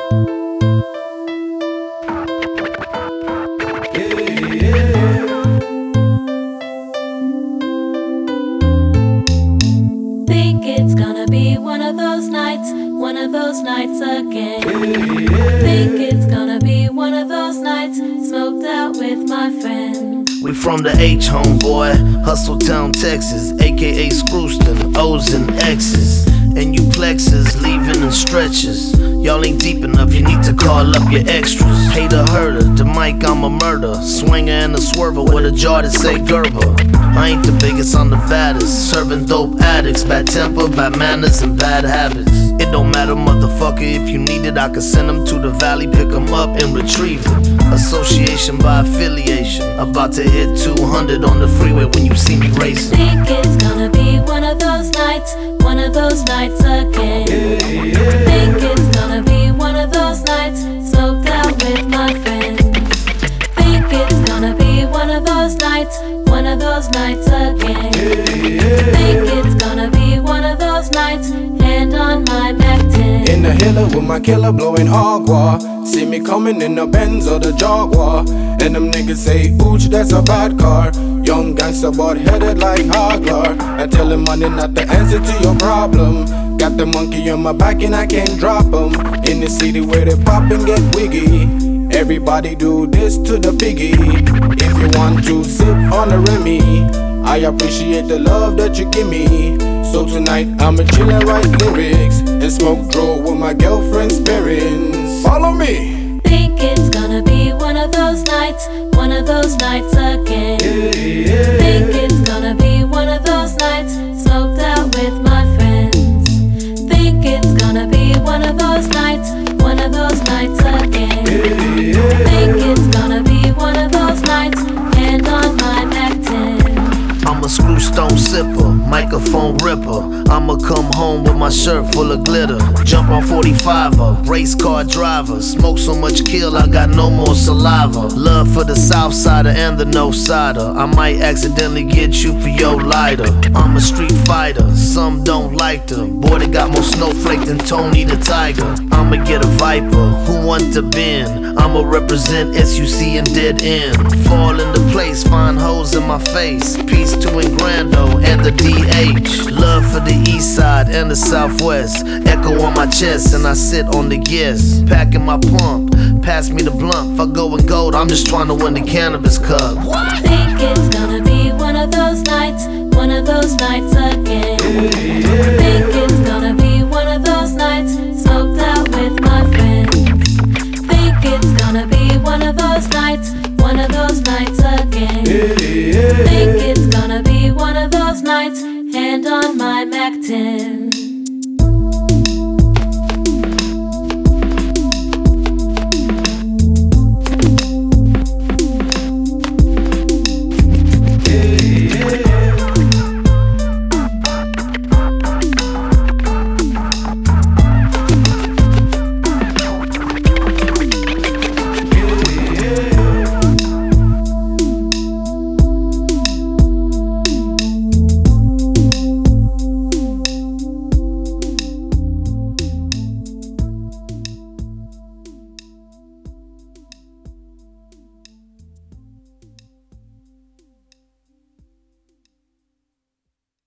Think it's gonna be one of those nights again. Think it's gonna be one of those nights, smoked out with my friends. We from the H, homeboy, Hustletown, Texas, aka Screwston, O's and X's. And you plexes, leaving in stretches. Y'all ain't deep enough, you need to call up your extras. Hater herder, the mic I'm a murder. Swinger and a swerver with a jar that say Gerber. I ain't the biggest, I'm the baddest. Serving dope addicts, bad temper, bad manners, and bad habits. It don't matter, motherfucker, if you need it, I can send them to the valley, pick them up and retrieve it. Association by affiliation, about to hit 200 on the freeway when you see me racing. Think it's gonna be one of those nights again. Think it's gonna be one of those nights, smoked out with my friends. Think it's gonna be one of those nights again. Think it's gonna be one of those nights, hand on my Mac 10. In the hilla with my killer blowing agua. See me coming in the Benz or the Jaguar. And them niggas say, ooch, that's a bad car. Young gangster boy headed like Hagler. I tell him money not the answer to your problem. Got the monkey on my back and I can't drop him. In the city where they pop and get wiggy. Everybody do this to the piggy. If you want to sip on the Remy, I appreciate the love that you give me. So tonight I'ma chill and write lyrics and smoke dro with my girlfriend's parents. Follow me. Think it's gonna be one of those nights again. Think it's gonna be one of those nights, smoked out with my friends. Think it's gonna be one of those nights again. Think it's gonna be one of those nights, hand on my Mac 10. I'm a screw stone sipper, microphone ripper. I'ma come home with my shirt full of glitter. Jump on 45er, race car driver. Smoke so much kill, I got no more saliva. Love for the south sider and the north sider. I might accidentally get you for your lighter. I'm a street fighter, some don't like the boy that got more snowflake than Tony the Tiger. I'ma get a Viper, who want to bend? I'ma represent SUC and dead end. Fall into place, find holes in my face. Peace to Ingrando and the DH. Love for the east side and the southwest. Echo on my chest and I sit on the yes. Packing my pump, pass me the blunt. If I go in gold, I'm just trying to win the cannabis cup. Think it's gonna be one of those nights again. Think it's gonna be one of those nights,